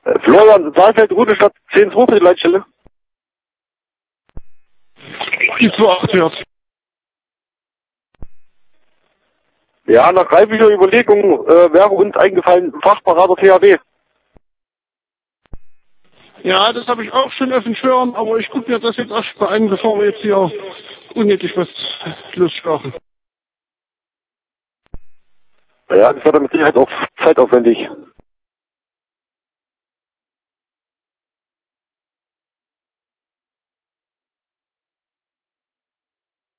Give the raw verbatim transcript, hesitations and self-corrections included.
Äh, Florian, Saalfeld, Rudestadt, zehn zwei für die Leitstelle. Die zwei acht wert. Ja, nach reiflicher Überlegung äh, wäre uns eingefallen, Fachberater T H W. Ja, das habe ich auch schon auf dem Schirm, aber ich gucke mir das jetzt erst mal an, bevor wir jetzt hier unnötig was losschlagen. Ja, das war dann mit Sicherheit auch zeitaufwendig.